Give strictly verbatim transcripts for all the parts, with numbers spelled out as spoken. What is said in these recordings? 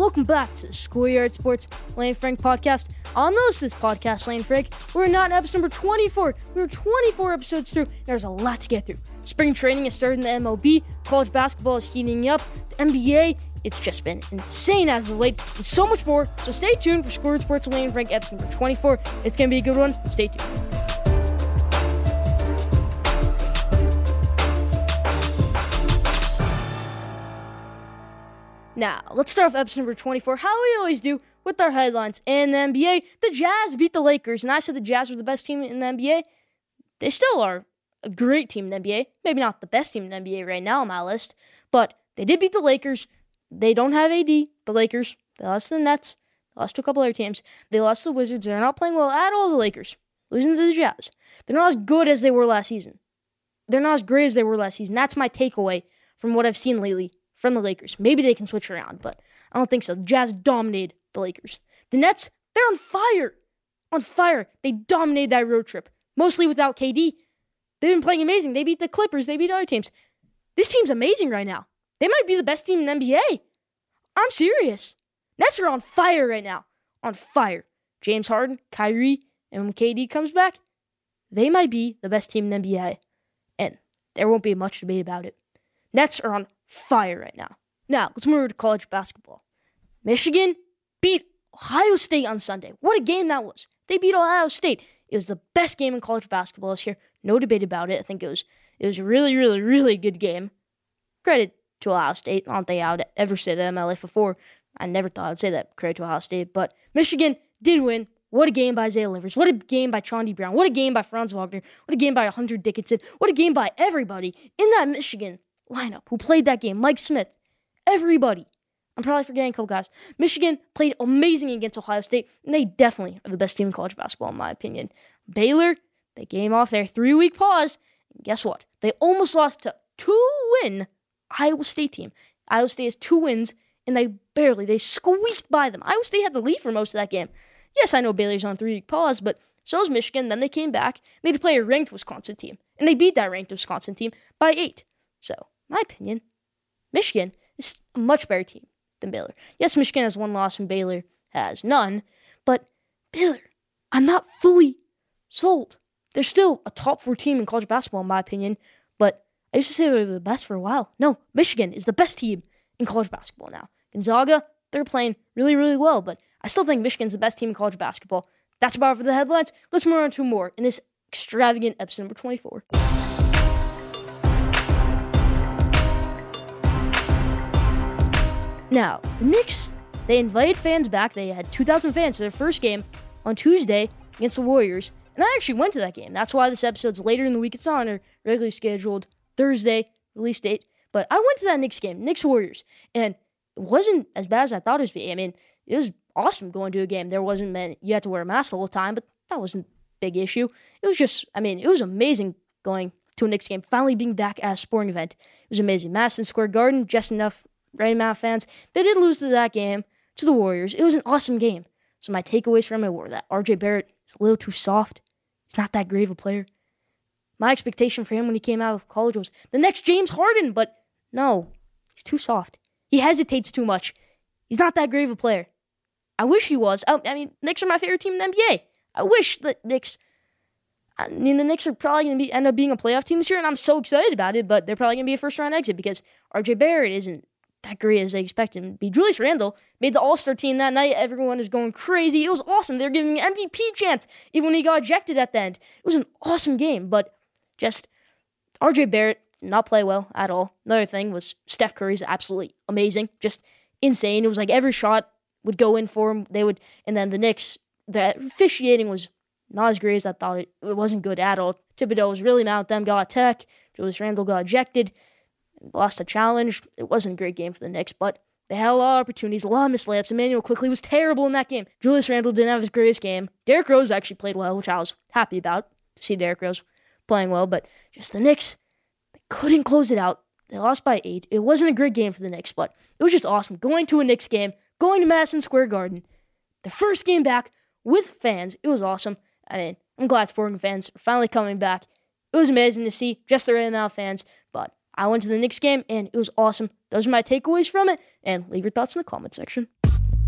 welcome back to the Schoolyard Sports Lane Frank podcast. I'll notice this podcast, Lane Frank. We're not in episode number twenty-four. We're twenty-four episodes through. There's a lot to get through. Spring training has started in the M L B. College basketball is heating up. The N B A, it's just been insane as of late, and so much more. So stay tuned for Schoolyard Sports Lane Frank episode number twenty-four. It's going to be a good one. Stay tuned. Now, let's start off episode number twenty-four, how we always do, with our headlines. In the N B A, the Jazz beat the Lakers, and I said the Jazz were the best team in the N B A. They still are a great team in the N B A. Maybe not the best team in the N B A right now on my list, but they did beat the Lakers. They don't have A D, the Lakers. They lost to the Nets. They lost to a couple other teams. They lost to the Wizards. They're not playing well at all, the Lakers. Losing to the Jazz. They're not as good as they were last season. They're not as great as they were last season. That's my takeaway from what I've seen lately from the Lakers. Maybe they can switch around, but I don't think so. The Jazz dominated the Lakers. The Nets, they're on fire. On fire. They dominated that road trip. Mostly without K D. They've been playing amazing. They beat the Clippers. They beat other teams. This team's amazing right now. They might be the best team in the N B A. I'm serious. Nets are on fire right now. On fire. James Harden, Kyrie, and when K D comes back, they might be the best team in the N B A. And there won't be much debate about it. Nets are on fire right now. Now, let's move over to college basketball. Michigan beat Ohio State on Sunday. What a game that was. They beat Ohio State. It was the best game in college basketball this year. No debate about it. I think it was it was a really, really, really good game. Credit to Ohio State. I don't think I would ever say that in my life before. I never thought I would say that. Credit to Ohio State. But Michigan did win. What a game by Isaiah Livers. What a game by Chauncey Brown. What a game by Franz Wagner. What a game by Hunter Dickinson. What a game by everybody in that Michigan lineup who played that game. Mike Smith. Everybody. I'm probably forgetting a couple guys. Michigan played amazing against Ohio State, and they definitely are the best team in college basketball, in my opinion. Baylor, they came off their three-week pause, and guess what? They almost lost to two-win Iowa State team. Iowa State has two wins, and they barely, they squeaked by them. Iowa State had the lead for most of that game. Yes, I know Baylor's on three-week pause, but so is Michigan. Then they came back, and they had to play a ranked Wisconsin team, and they beat that ranked Wisconsin team by eight. So, in my opinion, Michigan is a much better team than Baylor. Yes, Michigan has one loss and Baylor has none, but Baylor, I'm not fully sold. They're still a top four team in college basketball, in my opinion, but I used to say they're the best for a while. No, Michigan is the best team in college basketball now. Gonzaga, they're playing really, really well, but I still think Michigan's the best team in college basketball. That's about it for the headlines. Let's move on to more in this extravagant episode number twenty-four. Now, the Knicks, they invited fans back. They had two thousand fans for their first game on Tuesday against the Warriors. And I actually went to that game. That's why this episode's later in the week. It's on our regularly scheduled Thursday release date. But I went to that Knicks game, Knicks-Warriors. And it wasn't as bad as I thought it was be. I mean, it was awesome going to a game. There wasn't many, you had to wear a mask the whole time, but that wasn't a big issue. It was just, I mean, it was amazing going to a Knicks game, finally being back at a sporting event. It was amazing. Madison Square Garden, just enough right amount of fans. They did lose to that game, to the Warriors. It was an awesome game. So my takeaways from it were that R J Barrett is a little too soft. He's not that great of a player. My expectation for him when he came out of college was the next James Harden, but no, he's too soft. He hesitates too much. He's not that great of a player. I wish he was. I, I mean, Knicks are my favorite team in the N B A. I wish the Knicks, I mean, the Knicks are probably going to be end up being a playoff team this year, and I'm so excited about it, but they're probably going to be a first-round exit because R J Barrett isn't that great as they expected him to be. Julius Randle made the All-Star team that night. Everyone is going crazy. It was awesome. They were giving him an M V P chance even when he got ejected at the end. It was an awesome game, but just R J Barrett did not play well at all. Another thing was Steph Curry's absolutely amazing. Just insane. It was like every shot would go in for him. They would, and then the Knicks, the officiating was not as great as I thought. It, it wasn't good at all. Thibodeau was really mad at them, got a tech. Julius Randle got ejected. Lost a challenge. It wasn't a great game for the Knicks, but they had a lot of opportunities, a lot of missed layups. Emmanuel Quickley was terrible in that game. Julius Randle didn't have his greatest game. Derrick Rose actually played well, which I was happy about, to see Derrick Rose playing well, but just the Knicks, they couldn't close it out. They lost by eight. It wasn't a great game for the Knicks, but it was just awesome. Going to a Knicks game, going to Madison Square Garden, the first game back with fans, it was awesome. I mean, I'm glad sporting fans are finally coming back. It was amazing to see just the right amount of fans, but I went to the Knicks game, and it was awesome. Those are my takeaways from it, and leave your thoughts in the comment section.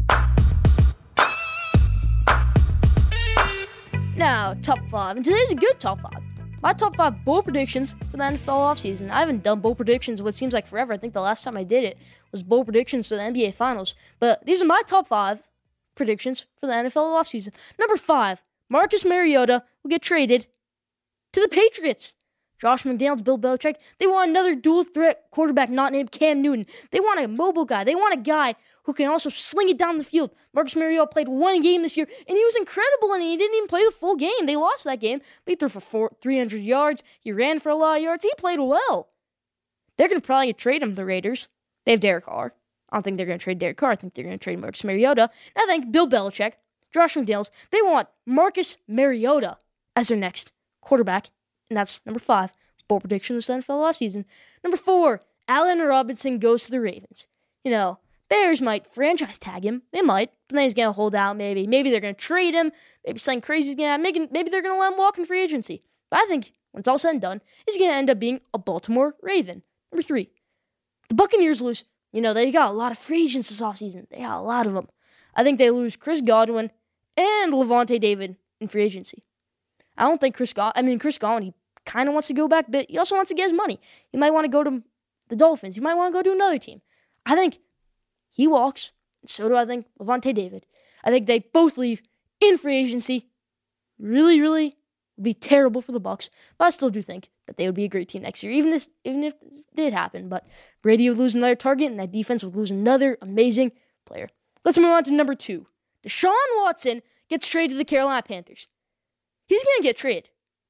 Now, top five, and today's a good top five. My top five bowl predictions for the N F L offseason. I haven't done bowl predictions what seems like forever. I think the last time I did it was bowl predictions for the N B A Finals. But these are my top five predictions for the N F L offseason. Number five, Marcus Mariota will get traded to the Patriots. Josh McDaniels, Bill Belichick, they want another dual-threat quarterback not named Cam Newton. They want a mobile guy. They want a guy who can also sling it down the field. Marcus Mariota played one game this year, and he was incredible, and he didn't even play the full game. They lost that game. But he threw for four, three hundred yards. He ran for a lot of yards. He played well. They're going to probably trade him, the Raiders. They have Derek Carr. I don't think they're going to trade Derek Carr. I think they're going to trade Marcus Mariota. And I think Bill Belichick, Josh McDaniels, they want Marcus Mariota as their next quarterback. And that's number five. Bowl prediction this N F L offseason. Number four, Allen Robinson goes to the Ravens. You know, Bears might franchise tag him. They might. But then he's going to hold out maybe. Maybe they're going to trade him. Maybe something crazy's going to happen. Maybe they're going to let him walk in free agency. But I think when it's all said and done, he's going to end up being a Baltimore Raven. Number three, the Buccaneers lose. You know, they got a lot of free agents this offseason. They got a lot of them. I think they lose Chris Godwin and Levante David in free agency. I don't think Chris God. I mean, Chris Godwin, he kind of wants to go back, but he also wants to get his money. He might want to go to the Dolphins. He might want to go to another team. I think he walks, and so do I think Levante David. I think they both leave in free agency. Really, really would be terrible for the Bucs, but I still do think that they would be a great team next year, even this, even if this did happen. But Brady would lose another target, and that defense would lose another amazing player. Let's move on to number two. Deshaun Watson gets traded to the Carolina Panthers. He's going to get traded.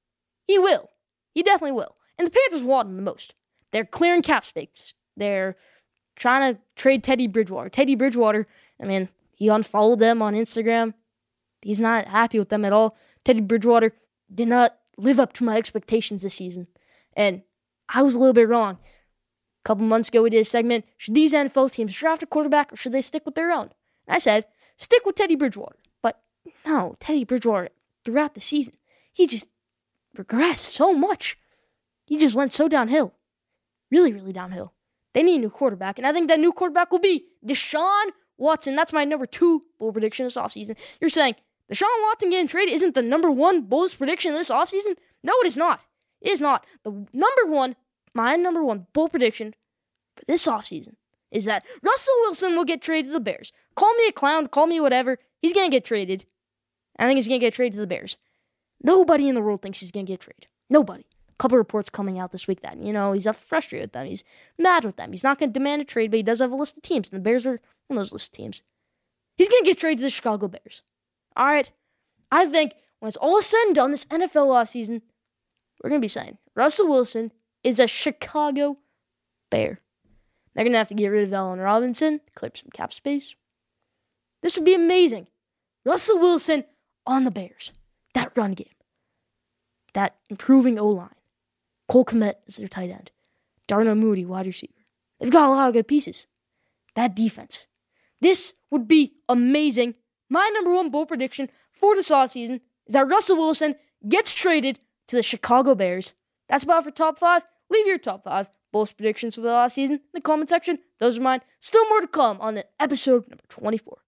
He will. He definitely will. And the Panthers want him the most. They're clearing cap space. They're trying to trade Teddy Bridgewater. Teddy Bridgewater, I mean, he unfollowed them on Instagram. He's not happy with them at all. Teddy Bridgewater did not live up to my expectations this season. And I was a little bit wrong. A couple months ago, we did a segment, should these N F L teams draft a quarterback or should they stick with their own? And I said, stick with Teddy Bridgewater. But no, Teddy Bridgewater, throughout the season, he just regressed so much. He just went so downhill. Really, really downhill. They need a new quarterback, and I think that new quarterback will be Deshaun Watson. That's my number two bold prediction this offseason. You're saying Deshaun Watson getting traded isn't the number one boldest prediction this offseason? No, it is not. It is not. The number one, my number one bold prediction for this offseason is that Russell Wilson will get traded to the Bears. Call me a clown, call me whatever. He's going to get traded. I think he's going to get traded to the Bears. Nobody in the world thinks he's going to get traded. Nobody. A couple reports coming out this week that, you know, he's frustrated with them. He's mad with them. He's not going to demand a trade, but he does have a list of teams, and the Bears are one of those list of teams. He's going to get traded to the Chicago Bears. All right? I think when it's all said and done, this N F L offseason, we're going to be saying Russell Wilson is a Chicago Bear. They're going to have to get rid of Allen Robinson, clear up some cap space. This would be amazing. Russell Wilson on the Bears. That run game. That improving O-line. Cole Kmet is their tight end. Darnell Mooney, wide receiver. They've got a lot of good pieces. That defense. This would be amazing. My number one bold prediction for this offseason is that Russell Wilson gets traded to the Chicago Bears. That's about for top five. Leave your top five bold predictions for the offseason in the comment section. Those are mine. Still more to come on the episode number twenty-four.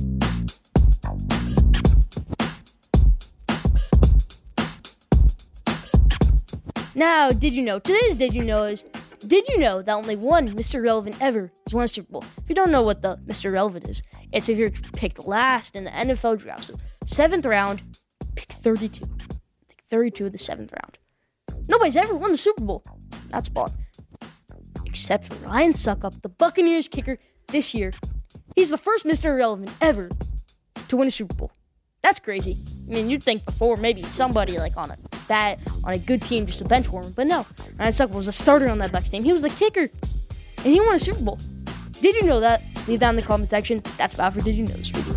Now, did you know? Today's Did You Know is, did you know that only one Mister Relevant ever has won a Super Bowl? If you don't know what the Mister Relevant is, it's if you're picked last in the N F L draft. So, seventh round, pick thirty-two. Pick thirty-two of the seventh round. Nobody's ever won the Super Bowl. That's spot. Except for Ryan Suckup, the Buccaneers kicker this year. He's the first Mister Irrelevant ever to win a Super Bowl. That's crazy. I mean, you'd think before maybe somebody like on a bad, on a good team, just a bench warmer, but no. Ryan Suckup was a starter on that Bucs team. He was the kicker, and he won a Super Bowl. Did you know that? Leave that in the comment section. That's about for Did You Know this week.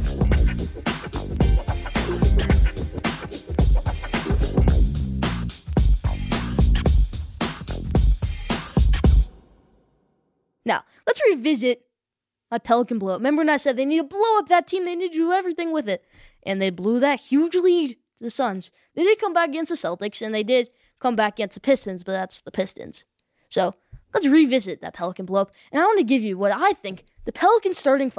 Now, let's revisit my Pelican blow up. Remember when I said they need to blow up that team? They need to do everything with it. And they blew that huge lead to the Suns. They did come back against the Celtics, and they did come back against the Pistons, but that's the Pistons. So, let's revisit that Pelican blow up. And I want to give you what I think the Pelican starting five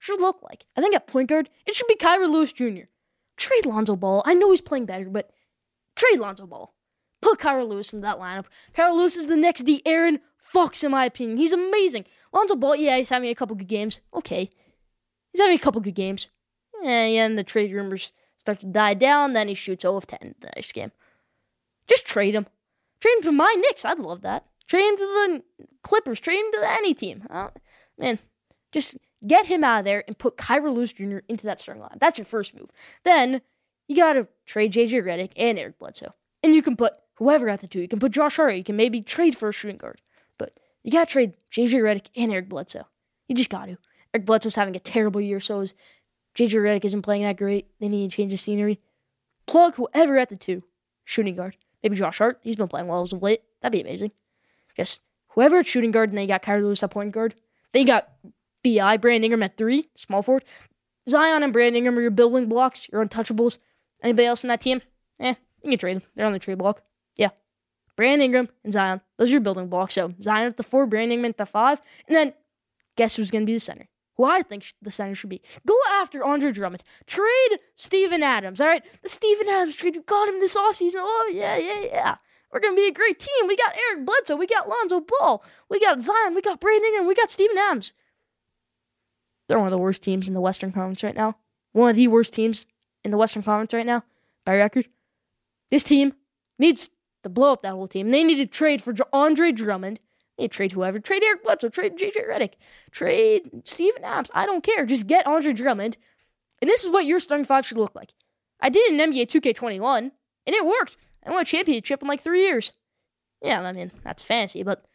should look like. I think at point guard, it should be Kyra Lewis Junior Trade Lonzo Ball. I know he's playing better, but trade Lonzo Ball. Put Kyra Lewis in that lineup. Kyra Lewis is the next De'Aaron Fox, in my opinion. He's amazing. Lonzo Ball, yeah, he's having a couple good games. Okay. He's having a couple good games. Yeah, yeah, and the trade rumors start to die down. Then he shoots zero of ten the next game. Just trade him. Trade him to my Knicks. I'd love that. Trade him to the Clippers. Trade him to any team. Uh, man, just get him out of there and put Kyra Lewis Junior into that starting line. That's your first move. Then you got to trade J J Redick and Eric Bledsoe. And you can put whoever at the two. You can put Josh Hart. You can maybe trade for a shooting guard. But you got to trade J J Redick and Eric Bledsoe. You just got to. Eric Bledsoe's having a terrible year, so is J J Redick isn't playing that great. They need to change the scenery. Plug whoever at the two. Shooting guard. Maybe Josh Hart. He's been playing well as of late. That'd be amazing. Just whoever at shooting guard, and then you got Kyra Lewis at point guard. Then you got B I, Brandon Ingram at three, small forward. Zion and Brandon Ingram are your building blocks, your untouchables. Anybody else in that team? Eh, you can trade them. They're on the trade block. Yeah. Brandon Ingram and Zion. Those are your building blocks. So Zion at the four, Brandon Ingram at the five. And then guess who's going to be the center? Who I think the center should be. Go after Andre Drummond. Trade Steven Adams, all right? The Steven Adams trade, you got him this offseason. Oh, yeah, yeah, yeah. We're going to be a great team. We got Eric Bledsoe. We got Lonzo Ball. We got Zion. We got Brandon Ingram. We got Steven Adams. They're one of the worst teams in the Western Conference right now. One of the worst teams in the Western Conference right now, by record. This team needs to blow up that whole team. They need to trade for Andre Drummond. They need to trade whoever. Trade Eric Bledsoe. Trade J J Redick. Trade Steven Adams. I don't care. Just get Andre Drummond. And this is what your starting five should look like. I did it in N B A two K twenty-one, and it worked. I won a championship in like three years. Yeah, I mean, that's fancy, but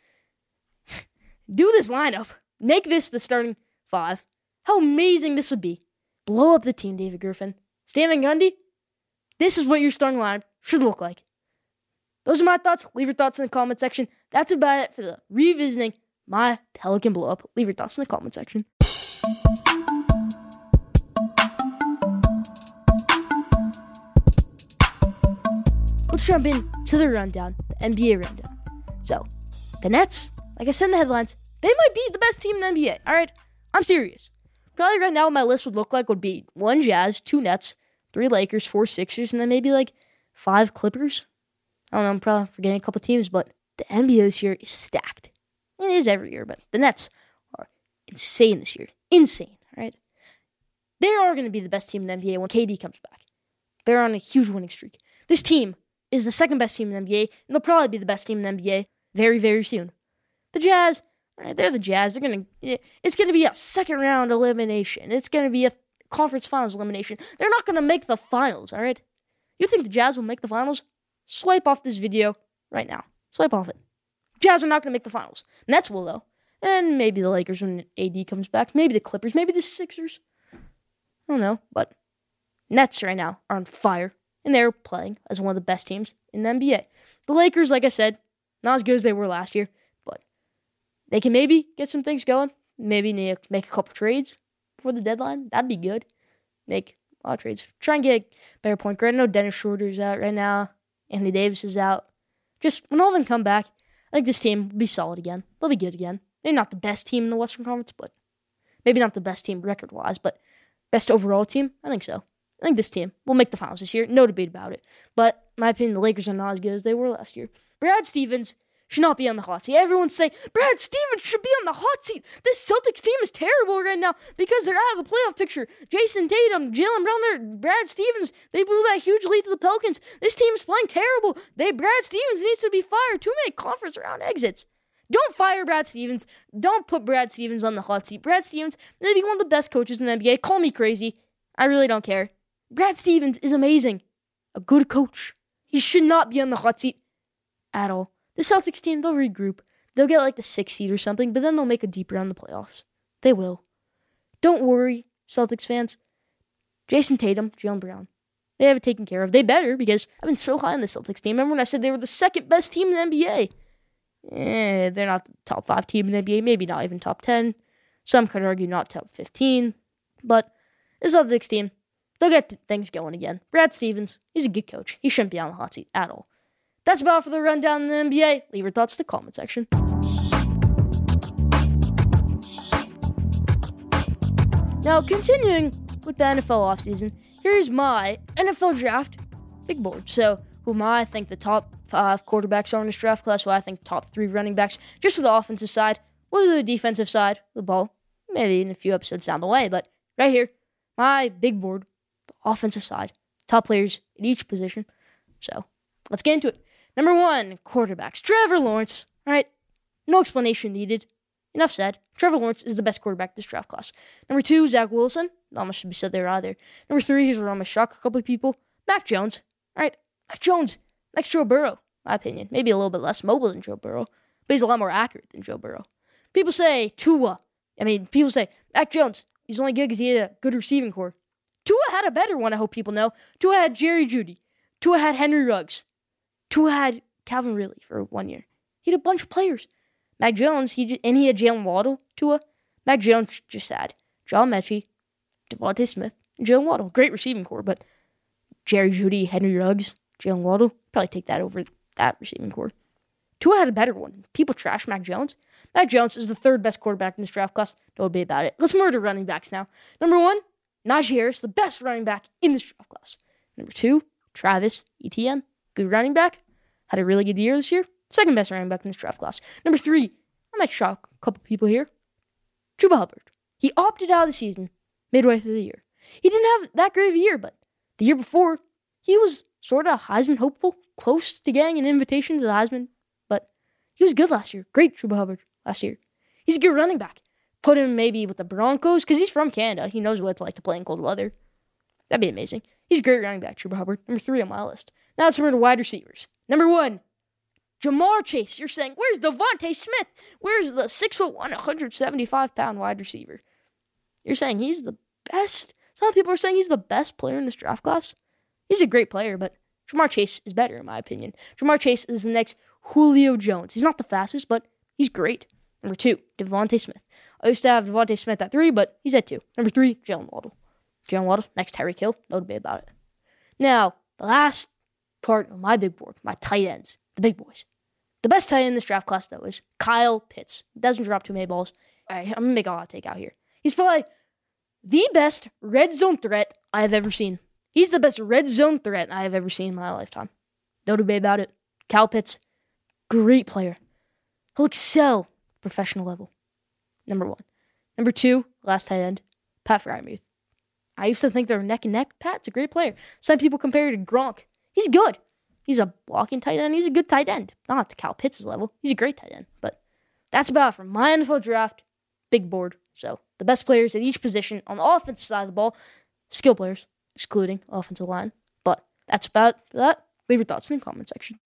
do this lineup. Make this the starting five. How amazing this would be. Blow up the team, David Griffin. Stan Van Gundy, this is what your starting lineup should look like. Those are my thoughts. Leave your thoughts in the comment section. That's about it for the revisiting my Pelican blow up. Leave your thoughts in the comment section. Let's jump in to the rundown, the N B A rundown. So, the Nets, like I said in the headlines, they might be the best team in the N B A. All right, I'm serious. Probably right now what my list would look like would be one Jazz, two Nets, three Lakers, four Sixers, and then maybe like five Clippers. I don't know, I'm probably forgetting a couple teams, but the N B A this year is stacked. It is every year, but the Nets are insane this year. Insane, all right? They are going to be the best team in the N B A when K D comes back. They're on a huge winning streak. This team is the second best team in the N B A, and they'll probably be the best team in the N B A very, very soon. The Jazz, all right, they're the Jazz. They're gonna. It's gonna be a second round elimination. It's gonna be a conference finals elimination. They're not gonna make the finals. All right. You think the Jazz will make the finals? Swipe off this video right now. Swipe off it. Jazz are not gonna make the finals. Nets will though, and maybe the Lakers when A D comes back. Maybe the Clippers. Maybe the Sixers. I don't know, but Nets right now are on fire, and they're playing as one of the best teams in the N B A. The Lakers, like I said, not as good as they were last year. They can maybe get some things going. Maybe make a couple trades before the deadline. That'd be good. Make a lot of trades. Try and get a better point guard. I know Dennis Schroeder's out right now. Anthony Davis is out. Just when all of them come back, I think this team will be solid again. They'll be good again. They're not the best team in the Western Conference, but maybe not the best team record-wise, but best overall team? I think so. I think this team will make the finals this year. No debate about it. But in my opinion, the Lakers are not as good as they were last year. Brad Stevens should not be on the hot seat. Everyone's saying, Brad Stevens should be on the hot seat. This Celtics team is terrible right now because they're out of the playoff picture. Jason Tatum, Jaylen Brown, there, Brad Stevens, they blew that huge lead to the Pelicans. This team is playing terrible. They Brad Stevens needs to be fired. Too many conference round exits. Don't fire Brad Stevens. Don't put Brad Stevens on the hot seat. Brad Stevens may be one of the best coaches in the N B A. Call me crazy. I really don't care. Brad Stevens is amazing. A good coach. He should not be on the hot seat at all. The Celtics team, they'll regroup. They'll get like the sixth seed or something, but then they'll make a deep run in the playoffs. They will. Don't worry, Celtics fans. Jason Tatum, Jaylen Brown, they have it taken care of. They better, because I've been so high on the Celtics team. Remember when I said they were the second best team in the N B A? Eh, they're not the top five team in the N B A, maybe not even top ten. Some could argue not top fifteen. But this Celtics team, they'll get things going again. Brad Stevens, he's a good coach. He shouldn't be on the hot seat at all. That's about it for the rundown in the N B A. Leave your thoughts in the comment section. Now, continuing with the N F L offseason, here's my N F L draft big board. So, who am I? I think the top five quarterbacks are in this draft class. Who I think top three running backs, just for the offensive side. What is the defensive side of the ball? Maybe in a few episodes down the way, but right here, my big board, the offensive side, top players at each position. So, let's get into it. Number one, quarterbacks. Trevor Lawrence. All right, no explanation needed. Enough said. Trevor Lawrence is the best quarterback this draft class. Number two, Zach Wilson. Not much to be said there either. Number three, here's where I'm going to shock a couple of people. Mac Jones. All right, Mac Jones. Next Joe Burrow, my opinion. Maybe a little bit less mobile than Joe Burrow, but he's a lot more accurate than Joe Burrow. People say Tua. I mean, people say Mac Jones. He's only good because he had a good receiving core. Tua had a better one, I hope people know. Tua had Jerry Jeudy. Tua had Henry Ruggs. Tua had Calvin Ridley for one year. He had a bunch of players. Mac Jones, he just, and he had Jalen Waddle, Tua. Mac Jones just had John Mechie, Devontae Smith, and Jalen Waddle. Great receiving core, but Jerry Jeudy, Henry Ruggs, Jalen Waddle, probably take that over that receiving core. Tua had a better one. People trash Mac Jones. Mac Jones is the third best quarterback in this draft class. Don't be about it. Let's move to running backs now. Number one, Najee Harris, the best running back in this draft class. Number two, Travis Etienne, good running back. Had a really good year this year. Second best running back in this draft class. Number three, I might shock a couple people here. Chuba Hubbard. He opted out of the season midway through the year. He didn't have that great of a year, but the year before, he was sort of Heisman hopeful, close to getting an invitation to the Heisman, but he was good last year. Great Chuba Hubbard last year. He's a good running back. Put him maybe with the Broncos, because he's from Canada. He knows what it's like to play in cold weather. That'd be amazing. He's a great running back, Chuba Hubbard. Number three on my list. Now let's move to wide receivers. Number one, Jamar Chase. You're saying, where's Devontae Smith? Where's the six foot one, one hundred seventy-five pound wide receiver? You're saying he's the best? Some people are saying he's the best player in this draft class. He's a great player, but Jamar Chase is better, in my opinion. Jamar Chase is the next Julio Jones. He's not the fastest, but he's great. Number two, Devontae Smith. I used to have Devontae Smith at three, but he's at two. Number three, Jalen Waddle. Jalen Waddle, next Tyreek Hill. No debate about it. Now, the last part of my big board, my tight ends, the big boys. The best tight end in this draft class, though, is Kyle Pitts. Doesn't drop too many balls. All right, I'm going to make a hot take out here. He's probably the best red zone threat I have ever seen. He's the best red zone threat I have ever seen in my lifetime. No debate about it. Kyle Pitts, great player. He'll excel at professional level. Number one. Number two, last tight end, Pat Freiermuth. I used to think they were neck and neck. Pat's a great player. Some people compare him to Gronk. He's good. He's a blocking tight end. He's a good tight end. Not to Kyle Pitts' level. He's a great tight end. But that's about it for my N F L draft. Big board. So the best players at each position on the offensive side of the ball. Skill players, excluding offensive line. But that's about that. Leave your thoughts in the comment section.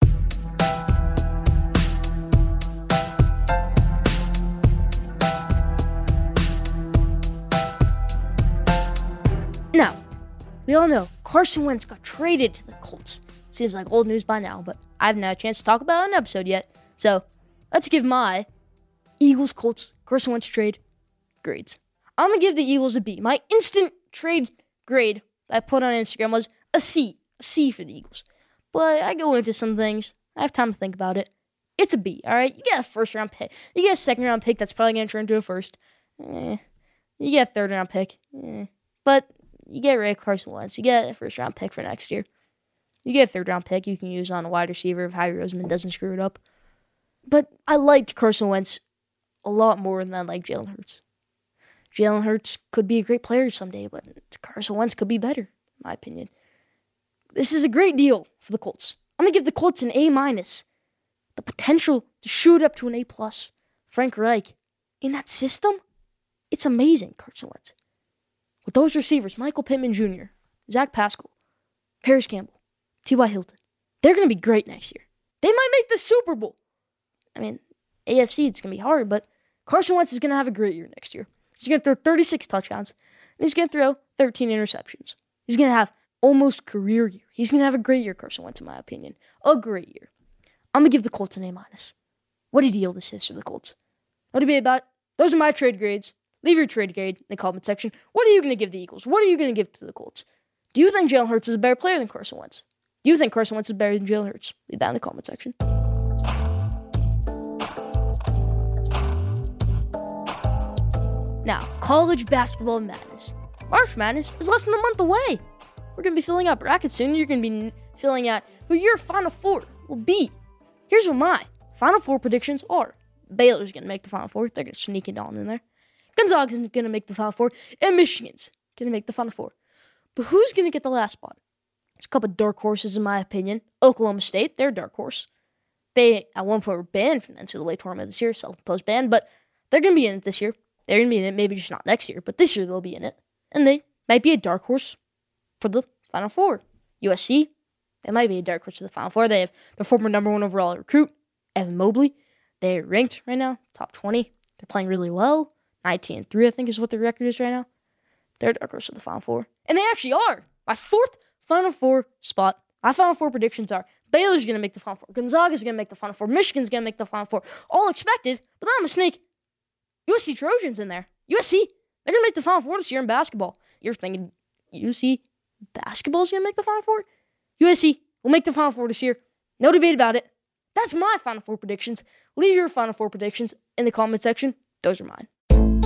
Now, we all know Carson Wentz got traded to the Colts. Seems like old news by now, but I haven't had a chance to talk about it in an episode yet. So, let's give my Eagles-Colts Carson Wentz trade grades. I'm going to give the Eagles a B. My instant trade grade that I put on Instagram was a C. A C for the Eagles. But I go into some things. I have time to think about it. It's a B, all right? You get a first-round pick. You get a second-round pick that's probably going to turn into a first. Eh. You get a third-round pick. Eh. But you get rid of Carson Wentz. You get a first-round pick for next year. You get a third-round pick you can use on a wide receiver if Howie Roseman doesn't screw it up. But I liked Carson Wentz a lot more than I liked Jalen Hurts. Jalen Hurts could be a great player someday, but Carson Wentz could be better, in my opinion. This is a great deal for the Colts. I'm going to give the Colts an A minus. The potential to shoot up to an A plus. Frank Reich. In that system, it's amazing, Carson Wentz. With those receivers, Michael Pittman Junior, Zach Pascal, Paris Campbell, T Y. Hilton, they're going to be great next year. They might make the Super Bowl. I mean, A F C, it's going to be hard, but Carson Wentz is going to have a great year next year. He's going to throw thirty-six touchdowns, and he's going to throw thirteen interceptions. He's going to have almost career year. He's going to have a great year, Carson Wentz, in my opinion. A great year. I'm going to give the Colts an A minus. What a deal this is for the Colts. No debate about it. Those are my trade grades. Leave your trade grade in the comment section. What are you going to give the Eagles? What are you going to give to the Colts? Do you think Jalen Hurts is a better player than Carson Wentz? Do you think Carson Wentz is better than Jalen Hurts? Leave that in the comment section. Now, college basketball madness. March Madness is less than a month away. We're going to be filling out brackets soon. You're going to be filling out who your Final Four will be. Here's what my Final Four predictions are. Baylor's going to make the Final Four. They're going to sneak it on in there. Gonzaga's going to make the Final Four. And Michigan's going to make the Final Four. But who's going to get the last spot? There's a couple of dark horses, in my opinion. Oklahoma State, they're a dark horse. They, at one point, were banned from the N C double A tournament this year, self-imposed ban, but they're going to be in it this year. They're going to be in it, maybe just not next year, but this year they'll be in it. And they might be a dark horse for the Final Four. U S C, they might be a dark horse for the Final Four. They have their former number one overall recruit, Evan Mobley. They're ranked right now, top twenty. They're playing really well. nineteen and three, I think, is what their record is right now. They're a dark horse for the Final Four. And they actually are. My fourth Final Four spot. My Final Four predictions are Baylor's going to make the Final Four. Gonzaga's going to make the Final Four. Michigan's going to make the Final Four. All expected, but then I'm a snake. U S C Trojans in there. U S C, they're going to make the Final Four this year in basketball. You're thinking U S C basketball's going to make the Final Four? U S C will make the Final Four this year. No debate about it. That's my Final Four predictions. Leave your Final Four predictions in the comment section. Those are mine.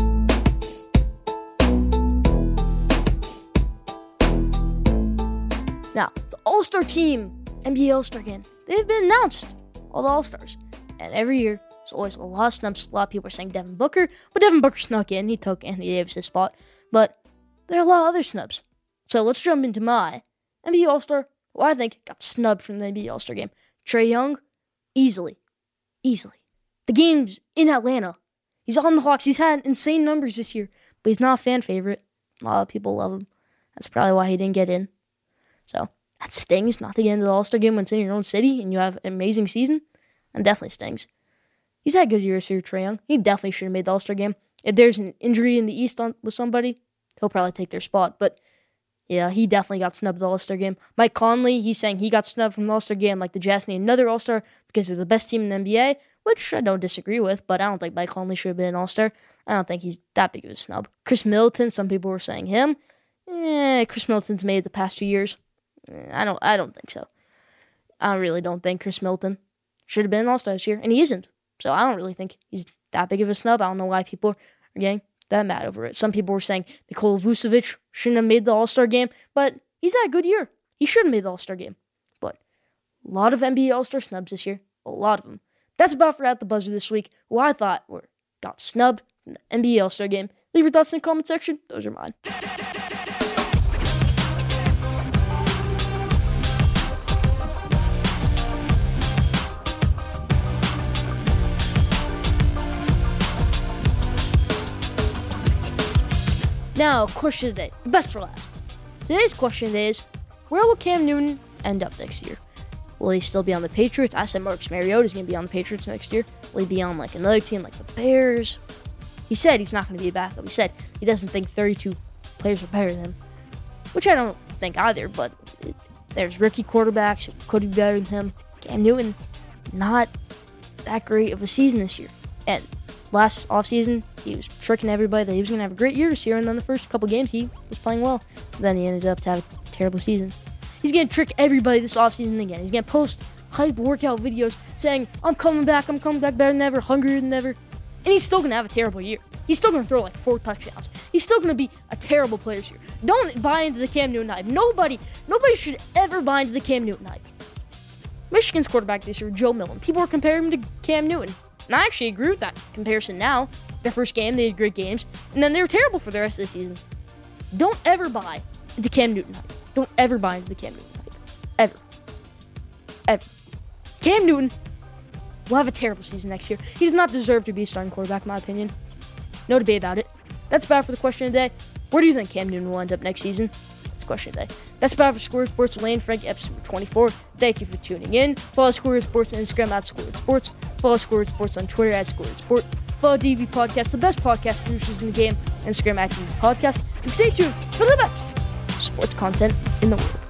Now, the All-Star team, N B A All-Star game, they've been announced, all the All-Stars. And every year, there's always a lot of snubs. A lot of people are saying Devin Booker, but Devin Booker snuck in. He took Anthony Davis' spot. But there are a lot of other snubs. So let's jump into my N B A All-Star, who I think got snubbed from the N B A All-Star game. Trae Young, easily. Easily. The game's in Atlanta. He's on the Hawks. He's had insane numbers this year, but he's not a fan favorite. A lot of people love him. That's probably why he didn't get in. So that stings not to get into the All-Star game when it's in your own city and you have an amazing season. That definitely stings. He's had good years here, Trae Young. He definitely should have made the All-Star game. If there's an injury in the East on, with somebody, he'll probably take their spot. But yeah, he definitely got snubbed at the All-Star game. Mike Conley, he's saying he got snubbed from the All-Star game like the Jazz need another All-Star because they're the best team in the N B A, which I don't disagree with, but I don't think Mike Conley should have been an All-Star. I don't think he's that big of a snub. Chris Middleton, some people were saying him. Eh, Chris Middleton's made it the past two years. Eh, I don't I don't think so. I really don't think Chris Middleton should have been an All-Star this year, and he isn't. So I don't really think he's that big of a snub. I don't know why people are getting that mad over it. Some people were saying Nikola Vucevic shouldn't have made the All-Star game, but he's had a good year. He should have made the All-Star game. But a lot of N B A All-Star snubs this year. A lot of them. That's about for At the Buzzer this week, who I thought were got snubbed from the N B A All-Star game. Leave your thoughts in the comment section. Those are mine. Now, question of the day. The best for last. Today's question is, where will Cam Newton end up next year? Will he still be on the Patriots? I said Marcus Mariota is going to be on the Patriots next year. Will he be on like another team like the Bears? He said he's not going to be a backup. He said he doesn't think thirty-two players are better than him, which I don't think either, but it, there's rookie quarterbacks who could be better than him. Cam Newton, not that great of a season this year. And last offseason, he was tricking everybody that he was going to have a great year this year, and then the first couple games, he was playing well. But then he ended up to have a terrible season. He's going to trick everybody this offseason again. He's going to post hype workout videos saying, I'm coming back, I'm coming back better than ever, hungrier than ever. And he's still going to have a terrible year. He's still going to throw like four touchdowns. He's still going to be a terrible player this year. Don't buy into the Cam Newton hype. Nobody, nobody should ever buy into the Cam Newton hype. Michigan's quarterback this year, Joe Milton. People were comparing him to Cam Newton. And I actually agree with that comparison now. Their first game, they had great games. And then they were terrible for the rest of the season. Don't ever buy into Cam Newton hype. Don't ever buy into the Cam Newton hype. Ever. Ever. Cam Newton will have a terrible season next year. He does not deserve to be a starting quarterback, in my opinion. No debate about it. That's about for the question of the day. Where do you think Cam Newton will end up next season? That's the question of the day. That's about for Squared Sports with Lane Frank, episode twenty-four. Thank you for tuning in. Follow Squared Sports on Instagram at Squared Sports. Follow Squared Sports on Twitter at Squared Sport. Follow D V Podcast, the best podcast producers in the game, Instagram at D V Podcast. And stay tuned for the best sports content in the world.